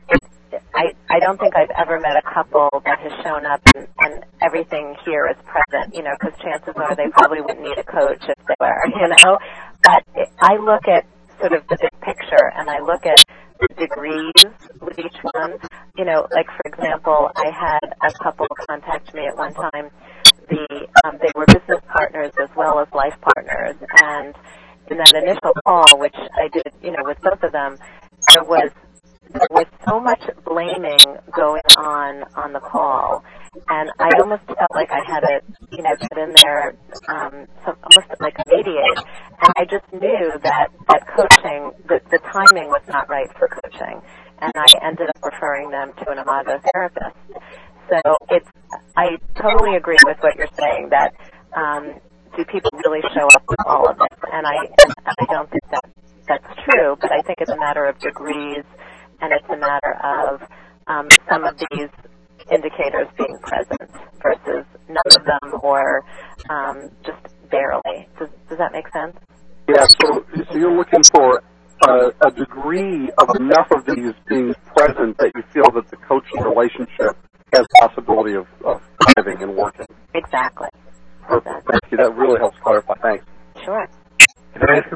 I, I don't think I've ever met a couple that has shown up and, and everything here is present, you know, because chances are they probably wouldn't need a coach if they were, you know. But I look at sort of the big picture, and I look at the degrees with each one. You know, like, for example, I had a couple contact me at one time. The um, they were business partners as well as life partners, and in that initial call, which I did, you know, with both of them, there was there was so much blaming going on on the call, and I almost felt like I had to, you know, get in there, um, so almost like a mediate, and I just knew that that coaching, the, the timing was not right for coaching, and I ended up referring them to an Imago therapist. So it's, I totally agree with what you're saying, that um, do people really show up with all of it? And I, and I don't think that that's true, but I think it's a matter of degrees, and it's a matter of um, some of these indicators being present versus none of them, or um, just barely. Does, does that make sense? Yeah, so, so you're looking for a, a degree of enough of these being present that you feel that the coaching relationship has possibility of, of thriving and working. Exactly. Perfect. Thank you. That really helps clarify.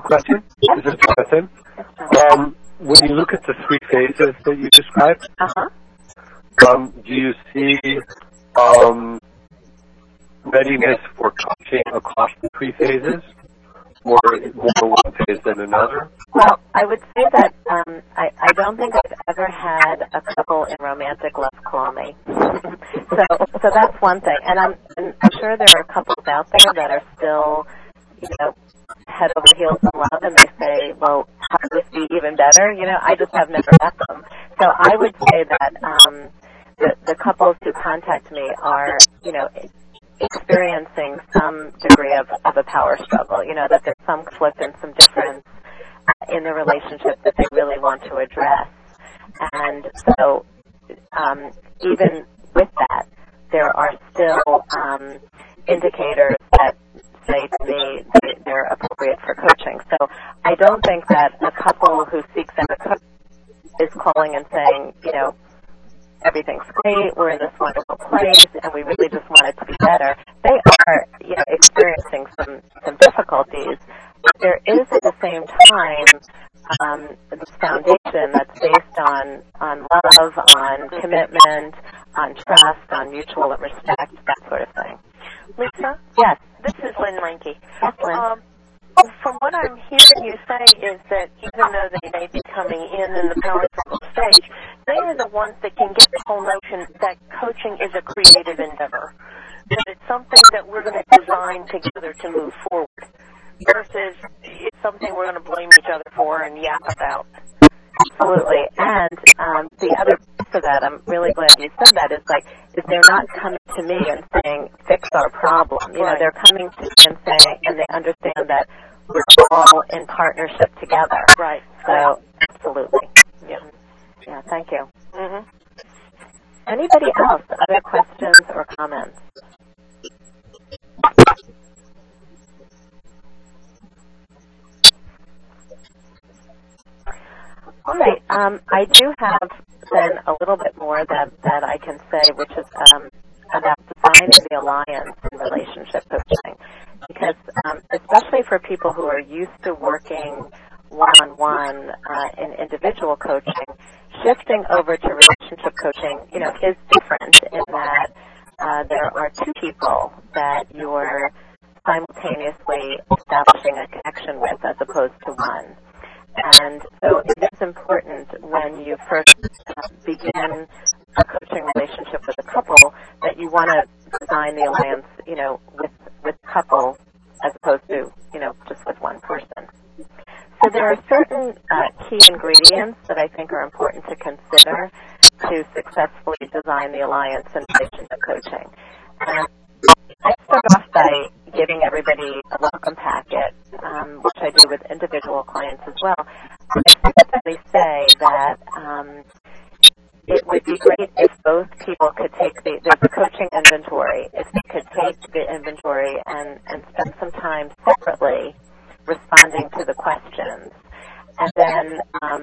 question? This is Jonathan. Um, when you look at the three phases that you described, uh-huh. um, do you see um, readiness for coaching across the three phases, or more one phase than another? Well, I would say that um, I, I don't think I've ever had a couple in romantic love call me. so so that's one thing. And I'm, and I'm sure there are couples out there that are still, you know, head over heels in love, and they say, well, how could this be even better? You know, I just have never met them. So I would say that um, the, the couples who contact me are, you know, experiencing some degree of, of a power struggle, you know, that there's some conflict and some difference in the relationship that they really want to address. And so um, even with that, there are still um, indicators that say to me that they're appropriate for coaching. So I don't think that a couple who seeks out a coach is calling and saying, you know, everything's great, we're in this wonderful place, and we really just want it to be better. They are, you know, experiencing some, some difficulties, but there is at the same time um, this foundation that's based on, on love, on commitment, on trust, on mutual respect, that sort of thing. Lisa? Yes. This is Lynn Lanke. Yes, Lynn. Um, from what I'm hearing you say is that even though they may be coming in in the power struggle stage, they are the ones that can get the whole notion that coaching is a creative endeavor, that it's something that we're going to design together to move forward, versus it's something we're going to blame each other for and yap about. Absolutely. And um, the other piece of that, I'm really glad you said that, is like, is they're not coming to me and saying, fix our problem. You know, Right. they're coming to me and saying, and they understand that we're all in partnership together. Right. So, absolutely. Yeah. Yeah, thank you. Mm-hmm. Anybody else? Other questions or comments? All right. Um, I do have then a little bit more that, that I can say, which is um, about designing the alliance in relationship coaching. Because um, especially for people who are used to working one-on-one uh, in individual coaching, shifting over to relationship coaching, you know, is different in that uh, there are two people that you're simultaneously establishing a connection with as opposed to one. And so it is important when you first uh, begin a coaching relationship with a couple that you want to design the alliance, you know, with with couple as opposed to, you know, just with one person. So there are certain uh, key ingredients that I think are important to consider to successfully design the alliance in relationship coaching. And I start off by giving everybody a welcome packet, um, which I do with individual clients as well. I typically say that um, it would be great if both people could take the, there's a coaching inventory, if they could take the inventory and, and spend some time separately responding to the questions, and then um,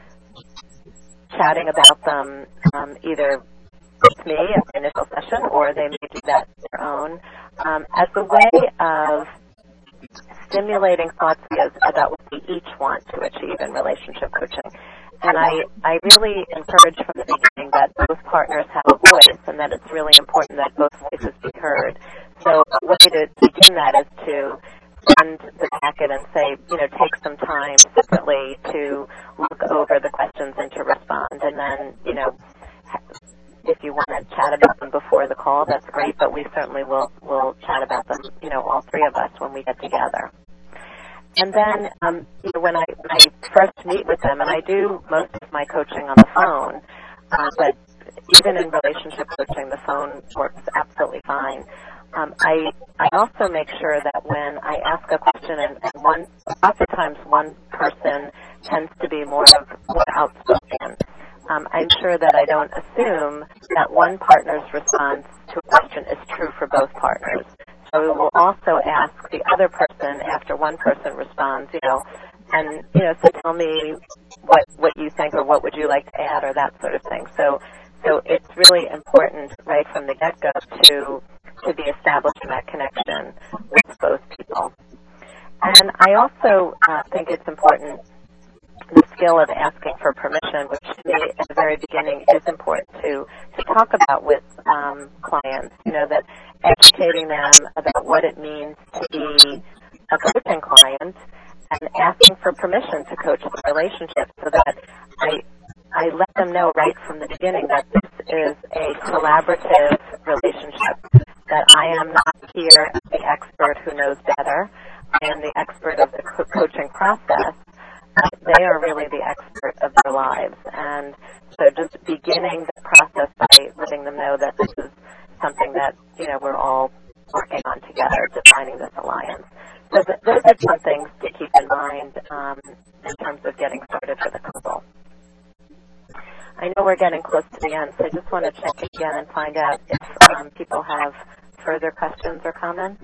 chatting about them um, either with me at the initial session, or they may do that on their own, um, as a way of stimulating thoughts about what we each want to achieve in relationship coaching. And I, I really encourage from the beginning that both partners have a voice, and that it's really important that both voices be heard. So a way to begin that is to send the packet and say, you know, take some time separately to look over the questions and to respond. And then, you know, if you want to chat about them before the call, that's great, but we certainly will will chat about them, you know, all three of us when we get together. And then, um, you know, when I, when I first meet with them, and I do most of my coaching on the phone, uh, but even in relationship coaching, the phone works absolutely fine. Um, I I also make sure that when I ask a question, and, and one oftentimes one person tends to be more of more outspoken. Um, I'm sure that I don't assume that one partner's response to a question is true for both partners. So we will also ask the other person after one person responds, you know, and, you know, so tell me what, what you think, or what would you like to add, or that sort of thing. So, so it's really important right from the get-go to, to be establishing that connection with both people. And I also uh, think it's important, the skill of asking for permission, which to me at the very beginning is important to, to talk about with um, clients, you know, that educating them about what it means to be a coaching client and asking for permission to coach the relationship so that I, I let them know right from the beginning that this is a collaborative relationship, that I am not here as the expert who knows better. I am the expert of the co- coaching process. They are really the expert of their lives. And so just beginning the process by letting them know that this is something that, you know, we're all working on together, defining this alliance. So th- those are some things to keep in mind um, in terms of getting started with a couple. I know we're getting close to the end, so I just want to check again and find out if um, people have further questions or comments.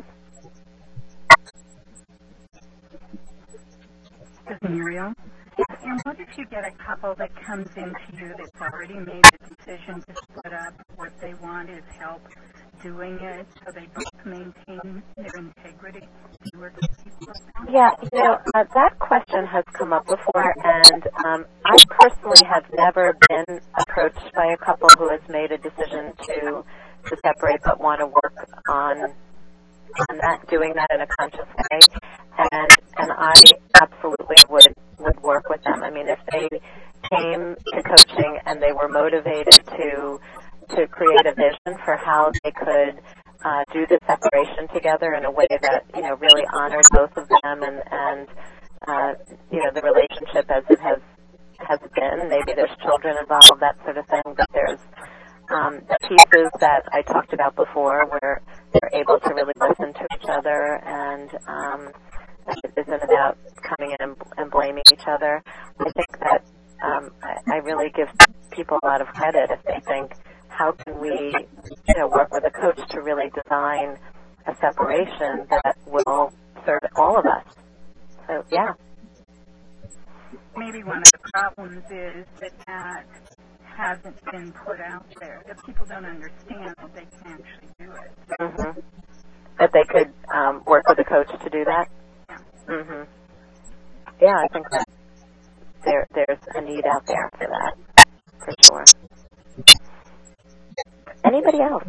This is Muriel. And what if you get a couple that comes into you that's already made a decision to split up? What they want is help doing it so they both maintain their integrity? Yeah, you know, uh, that question has come up before, and um, I personally have never been approached by a couple who has made a decision to to separate but want to work on on that, doing that in a conscious way. And and I absolutely would would work with them. I mean, if they came to coaching and they were motivated to to create a vision for how they could uh, do the separation together in a way that, you know, really honored both of them and and uh, you know, the relationship as it has has been. Maybe there's children involved, that sort of thing. But there's um, the pieces that I talked about before, where they're able to really listen to each other and. Um, It isn't about coming in and, and blaming each other. I think that um, I, I really give people a lot of credit if they think, how can we, you know, work with a coach to really design a separation that will serve all of us. So, yeah. Maybe one of the problems is that that hasn't been put out there, that people don't understand that they can actually do it. Mm-hmm. That they could um, work with a coach to do that? Mhm. Yeah, I think that there there's a need out there for that, for sure. Anybody else?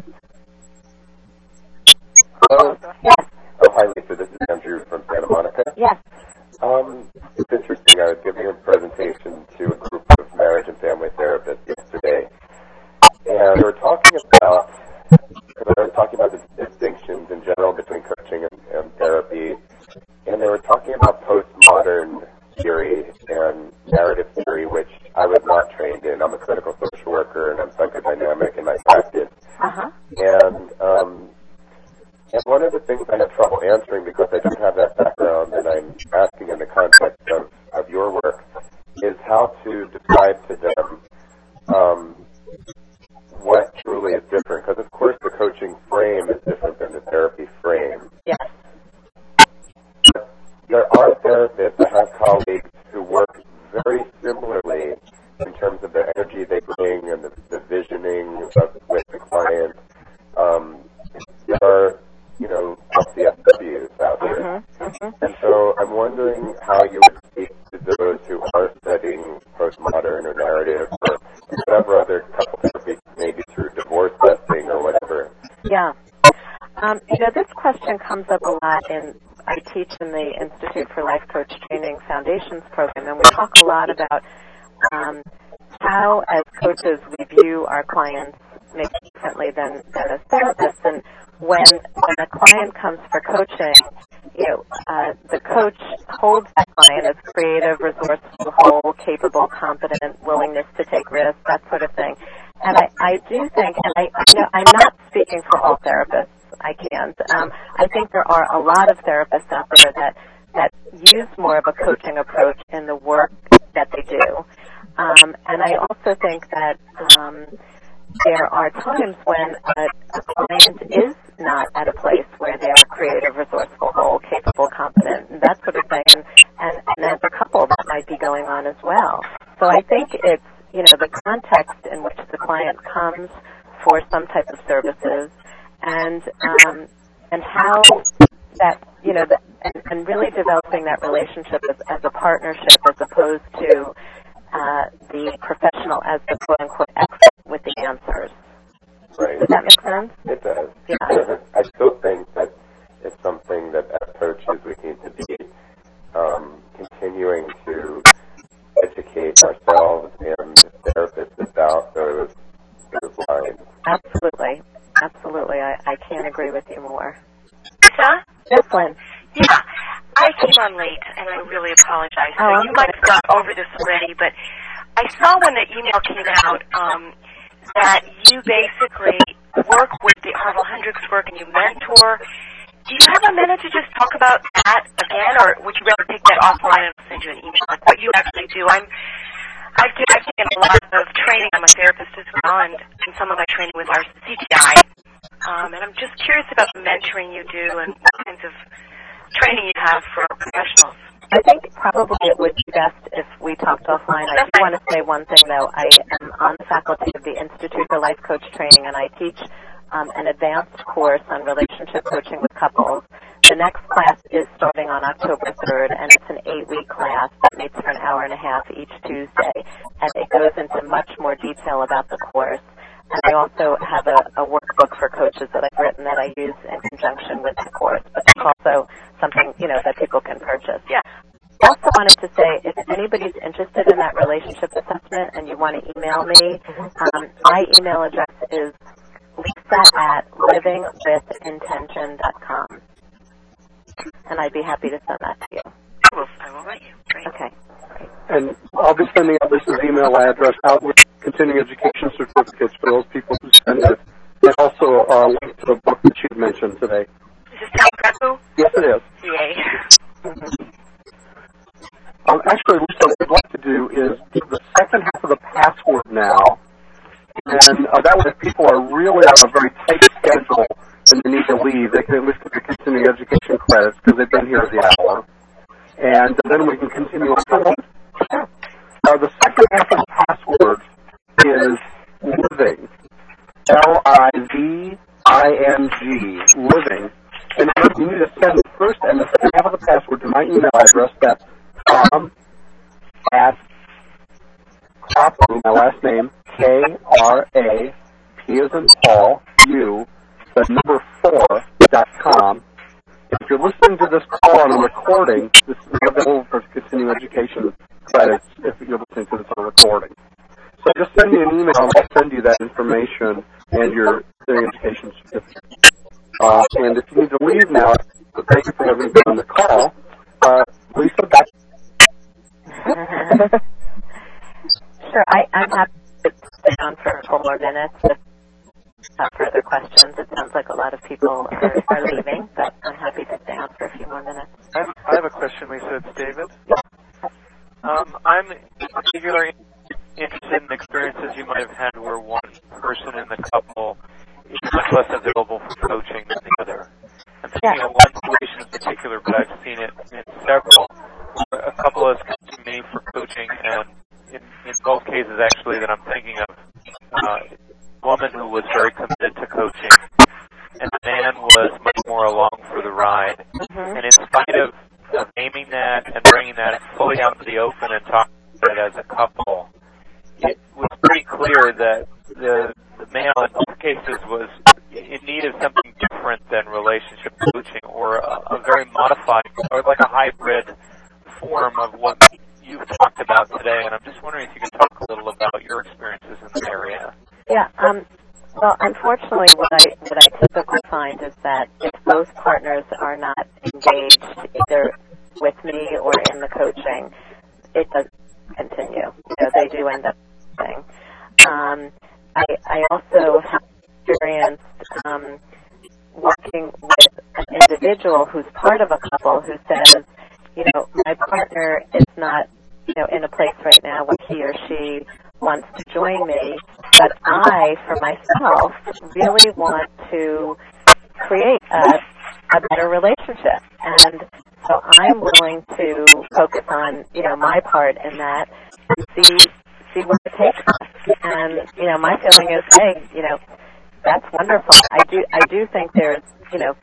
Hello. Yes. Oh, hi, Lisa. This is Andrew from Santa Monica. Yes. Um, it's interesting. I was giving a presentation to a group of marriage and family therapists yesterday, and they were talking about they were talking about the distinctions in general between coaching and, and therapy. And they were talking about postmodern theory and narrative theory, which I was not trained in. I'm a clinical social worker and I'm psychodynamic in my practice. Uh-huh. And um, and one of the things I have trouble answering because I don't have that background and I'm asking in the context of, of your work is how to describe to them um, what truly is different. Because, of course, the coaching frame is different than the therapy frame. Yes. There are therapists, I have colleagues who work very similarly in terms of the energy they bring and the, the visioning of, with the client. Um, there are, you know, L C S Ws out there. Mm-hmm. Mm-hmm. And so I'm wondering how you would speak to those who are studying postmodern or narrative or whatever other couple therapy, maybe through divorce testing or whatever. Yeah. Um, you know, this question comes up a lot in I teach in the Institute for Life Coach Training Foundations program, and we talk a lot about um, how, as coaches, we view our clients maybe differently than, than as therapists. And when when a client comes for coaching, you know, uh, the coach holds that client as creative, resourceful, whole, capable, competent, willingness to take risks, that sort of thing. And I, I do think, and I, I know I'm not speaking for all therapists. I can't. Um, I think there are a lot of therapists out there that, that use more of a coaching approach in the work that they do. Um, and I also think that um, there are times when a, a client is not at a place where they're creative, resourceful, whole, capable, competent, and that sort of thing. And, and, and as a couple, that might be going on as well. So I think it's, you know, the context in which the client comes for some type of services, and um, and how that, you know, that, and, and really developing that relationship as, as a partnership as opposed to uh, the professional as the quote-unquote expert with the answers. Right. Does that make sense? It does. Yeah. I still think that it's something that as coaches we need to be um, continuing to educate ourselves and therapists about those, those lines. Absolutely. Absolutely. I, I can't agree with you more. Lisa? Yes, Lynn. Yeah. I came on late, and I really apologize. So Oh, you might have gone over this already, but I saw when the email came out um, that you basically work with the Harville Hendricks work and you mentor. Do you have a minute to just talk about that again, or would you rather take that offline and I'll send you an email, like what you actually do? I'm, I've, do, I've taken a lot of training. I'm a therapist as well, and, and some of my training with our C T I. Um, and I'm just curious about the mentoring you do and what kinds of training you have for professionals. I think probably it would be best if we talked offline. I do want to say one thing, though. I am on the faculty of the Institute for Life Coach Training, and I teach um, an advanced course on relationship coaching with couples. The next class is starting on October third, and it's an eight-week class that meets for an hour and a half each Tuesday, and it goes into much more detail about the course. And I also have a, a workbook for coaches that I've written that I use in conjunction with the course, but it's also something, you know, that people can purchase. Yeah. I also wanted to say, if anybody's interested in that relationship assessment and you want to email me, um, my email address is lisa at living with intention dot com. And I'd be happy to send that to you. I will, I will write you. Great. Okay. And I'll be sending out Lisa's email address out with continuing education certificates for those people who send it, and also a link to the book that you mentioned today. Is this Tom Greco? Yes, it is. Yay. Um, actually, Lisa, what I'd like to do is do the second half of the password now, and uh, that way if people are really on a very tight schedule and they need to leave, they can at least get their continuing education credits because they've been here the hour. And then we can continue on. Uh, the second half of the password is living. L I V I N G, living. And you need to send the first and the second half of the password to my email address. That's Tom at Krapu, my last name, K R A P as in Paul, U, the number four, dot com. If you're listening to this call on a recording, this is available for continuing education credits if you're listening to this on a recording. So just send me an email and I'll send you that information and your continuing education certificate. Uh, and if you need to leave now, thank you for having been on the call. Uh, Lisa, back. Sure, I, I'm happy to stay on for a couple more minutes. If have further questions. It sounds like a lot of people are, are leaving, but I'm happy to stay on for a few more minutes. I have, I have a question, Lisa. It's David. Um, I'm particularly interested in experiences you might have had where one person in the couple is much less available for coaching than the other. I'm thinking Yeah. of one situation in particular, but I've seen it in several. Where a couple has come to me for coaching, and in, in both cases, actually, that I'm thinking of, uh, woman who was very committed to coaching, and the man was much more along for the ride. Mm-hmm. And in spite of, of naming that and bringing that fully out to the open and talking about it as a couple, it was pretty clear that the, the male in both cases was in need of something different than relationship coaching, or a, a very modified, or like a hybrid form of what you've talked about today. And I'm just wondering if you could talk a little about your experiences in this area. Yeah, um, well, unfortunately, what I what I typically find is that if both partners are not engaged either with me or in the coaching, it does continue. You know, they do end up doing. Um, I, I also have experienced um, working with an individual who's part of a couple who says, you know, my partner is not, you know, in a place right now where he or she wants to join me, but I, for myself, really want to create a, a better relationship. And so I'm willing to focus on, you know, my part in that and see see where it takes us. And, you know, my feeling is, hey, you know, that's wonderful. I do I do think there's, you know,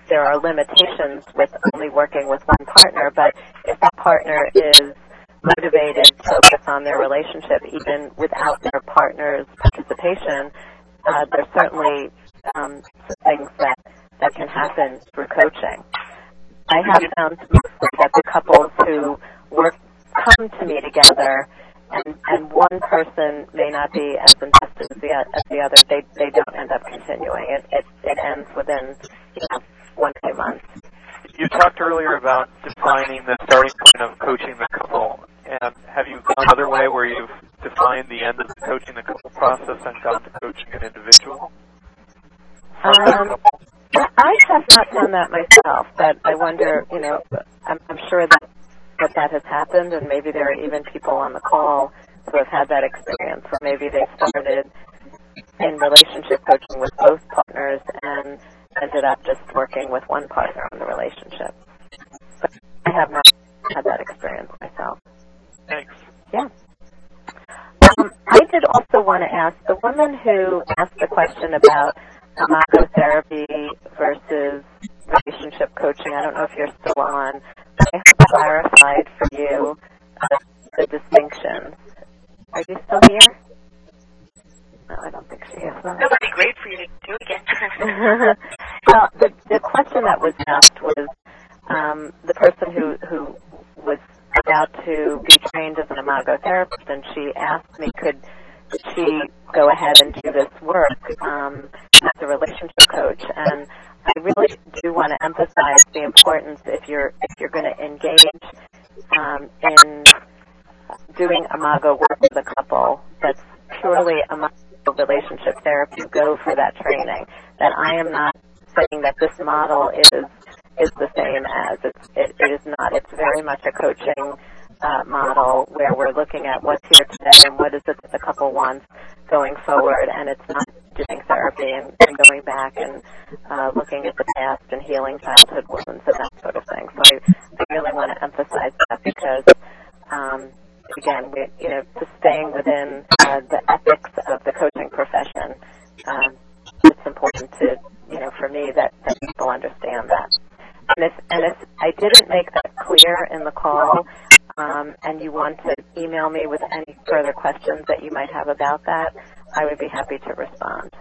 there are limitations with only working with one partner, but if that partner is motivated to focus on their relationship even without their partner's participation, uh, there's certainly um, things that, that can happen through coaching. I have found that the couples who work come to me together and, and one person may not be as invested as the, as the other, they, they don't end up continuing. It, it, it ends within you know, one to two months. You talked earlier about defining the starting point of coaching the couple. And have you gone the other way where you've defined the end of the coaching the couple process and gone to coaching an individual? Um, I have not done that myself, but I wonder, you know, I'm, I'm sure that, that that has happened, and maybe there are even people on the call who have had that experience, where maybe they started in relationship coaching with both partners and ended up just working with one partner in the relationship. But I have not had that experience myself. Thanks. Yeah. Um, I did also want to ask, the woman who asked the question about imago therapy versus relationship coaching, I don't know if you're still on, but I have clarified for you uh, the distinctions. Are you still here? No, I don't think she is. That would be great for you to do again. Well, the, the question that was asked was um, the person who, who was about to be trained as an imago therapist, and she asked me, could she go ahead and do this work um, as a relationship coach? And I really do want to emphasize the importance, if you're if you're going to engage um, in doing imago work with a couple that's purely imago relationship therapy, go for that training. That I am not saying that this model is is the same as. It's, it, it is not. It's very much a coaching uh, model where we're looking at what's here today and what is it that the couple wants going forward, and it's not doing therapy and, and going back and uh, looking at the past and healing childhood wounds and that sort of thing. So I, I really want to emphasize that because, um, again, we, you know, just staying within uh, the ethics of the coaching profession, um, it's important to, you know, for me that, that people understand that. And if, and if I didn't make that clear in the call, um, and you want to email me with any further questions that you might have about that, I would be happy to respond.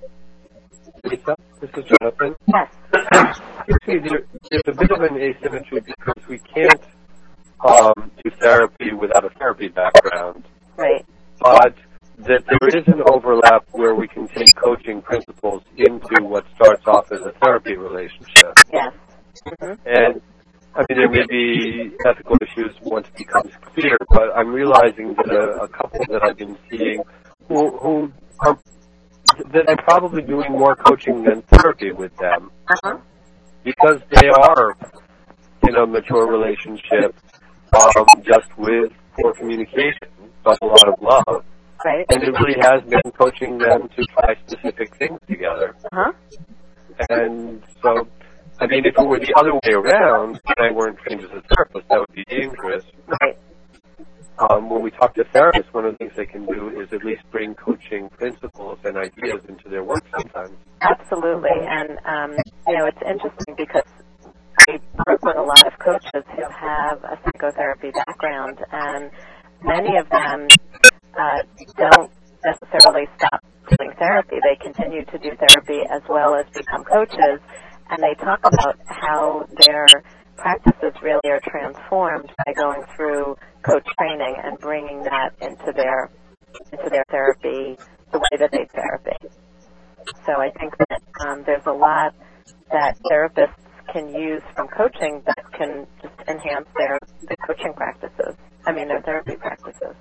Lisa, this is Jonathan. Yes. You see, there, there's a bit of an asymmetry because we can't um, do therapy without a therapy background. Right. But that there is an overlap where we can take coaching principles into what starts off as a therapy relationship. Yes. Mm-hmm. And, I mean, there may be ethical issues once it becomes clear, but I'm realizing that a, a couple that I've been seeing who, who are, that I'm probably doing more coaching than therapy with them uh-huh. because they are in a mature relationship um, just with poor communication, but a lot of love. Right. And it really has been coaching them to try specific things together. Uh-huh. And so, I mean, if it were the other way around, and I weren't trained as a therapist, that would be dangerous. Right. Um, when we talk to therapists, one of the things they can do is at least bring coaching principles and ideas into their work sometimes. Absolutely. And, um, you know, it's interesting because I work with a lot of coaches who have a psychotherapy background, and many of them uh, don't necessarily stop doing therapy. They continue to do therapy as well as become coaches, and they talk about how their practices really are transformed by going through coach training and bringing that into their into their therapy, the way that they therapy. So I think that um, there's a lot that therapists can use from coaching that can just enhance their, their coaching practices. I mean, their therapy practices.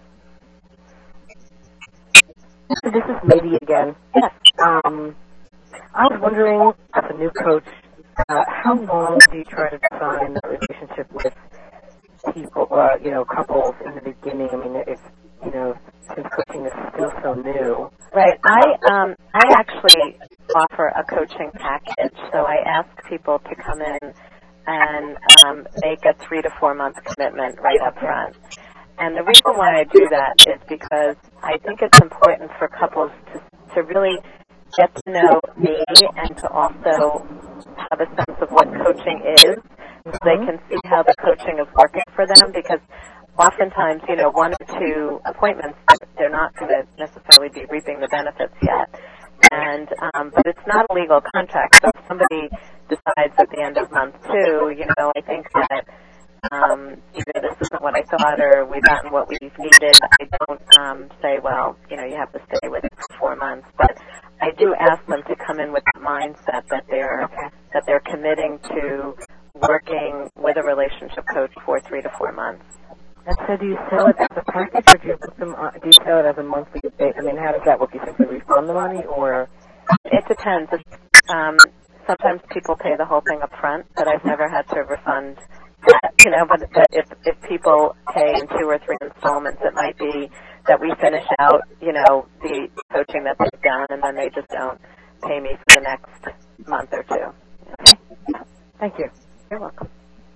This is Lady again. Yes. Um, I was wondering, as a new coach, uh, how long do you try to define a relationship with people, uh, you know, couples in the beginning? I mean, if, you know, since coaching is still so new. Right. I, um, I actually offer a coaching package. So I ask people to come in and um, make a three to four month commitment right up front. And the reason why I do that is because I think it's important for couples to, to really get to know me and to also have a sense of what coaching is, so they can see how the coaching is working for them, because oftentimes, you know, one or two appointments, they're not going to necessarily be reaping the benefits yet. And um, but it's not a legal contract, so if somebody decides at the end of month two, you know, I think that um, either this isn't what I thought or we've gotten what we've needed, I don't um, say, well, you know, you have to stay with it for four months. But I do ask them to come in with the mindset that they're that they're committing to working with a relationship coach for three to four months. And so do you sell it as a package, or do you, put them on, do you sell it as a monthly base? I mean, how does that work? You simply refund the money, or? It depends. Um, sometimes people pay the whole thing up front, but I've never had to refund that, you know, but, but if, if people pay in two or three installments, it might be that we finish out, you know, the coaching that they've done, and then they just don't pay me for the next month or two. Okay. Thank you. You're welcome.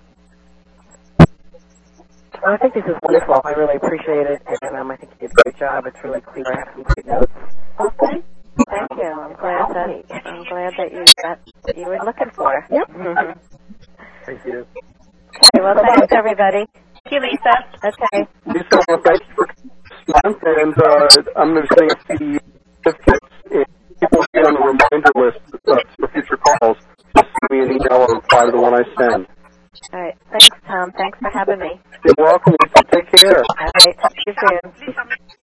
Well, I think this is wonderful. I really appreciate it, and um, I think you did a great job. It's really clear. I have some great notes. Okay. Thank you. I'm glad that I'm glad that you got what you were looking for. Yep. Mm-hmm. Thank you. Okay. Well, thanks everybody. Thank you, Lisa. Okay. Lisa, well, thank you for this month, and uh, I'm going to send the certificates. If people get on the reminder list uh, for future calls, just send me an email or reply to the one I send. All right. Thanks, Tom. Thanks for having me. You're welcome. Lisa. Take care. All right. Talk to you soon. Lisa,